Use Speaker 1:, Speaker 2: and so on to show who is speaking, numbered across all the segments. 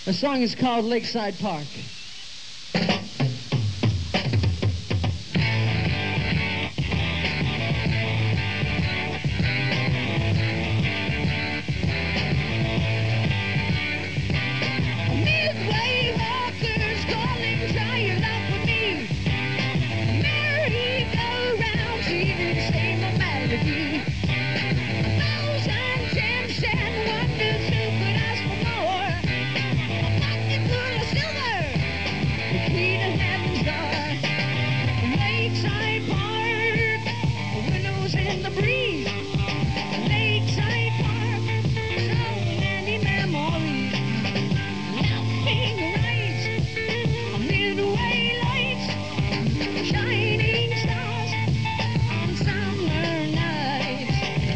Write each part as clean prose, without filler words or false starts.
Speaker 1: The song is called Lakeside Park.
Speaker 2: Midway walkers calling, try your luck with me. Merry-go-round, singing the same melody. Thousand attempts and wonders who could ask for more. A pocket full of silver, the key to heaven's door. Lakeside Park, windows in the breeze. Lakeside Park, so many memories. Laughing rides, midway lights, shining stars on summer nights.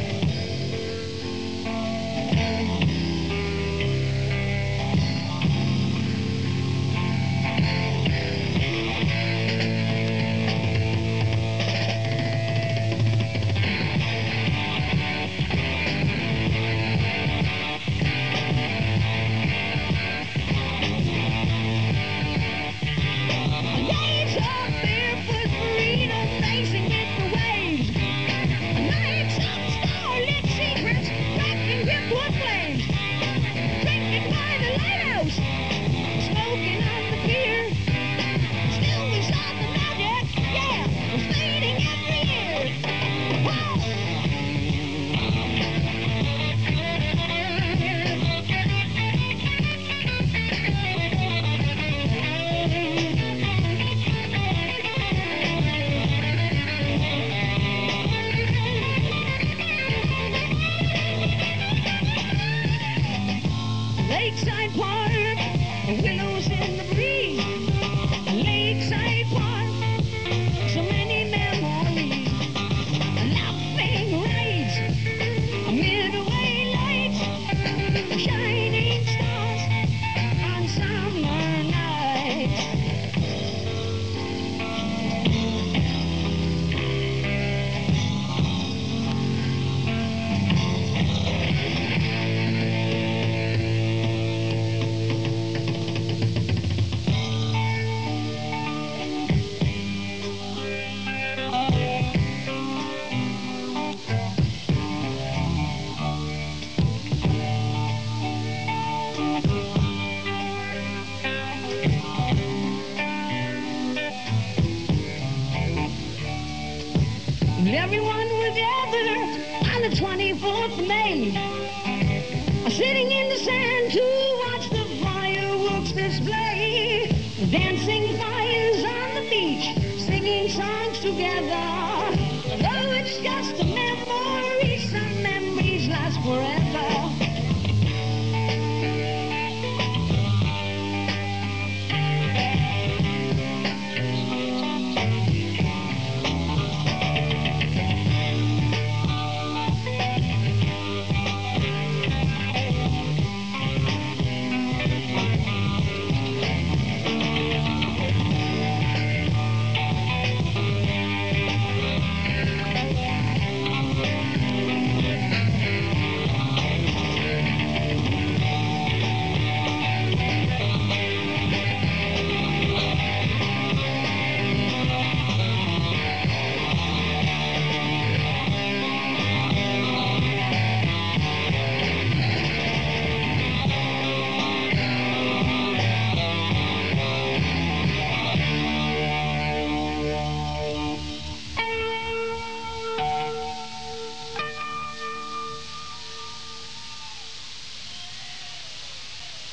Speaker 2: Days of barefoot freedom, racing with the waves. Nights of starlit secrets, wrapped in driftwood flames. Drinking by the lighthouse, smoking on the pier. Still we saw the magic, yeah, was fading every year. Lakeside Park, willows in the breeze. Lakeside Park, so many memories. Laughing rides, midway lights, shining stars on summer nights. Everyone was gathered on the 24th of May, sitting in the sand to watch the fireworks display. Dancing fires on the beach, singing songs together.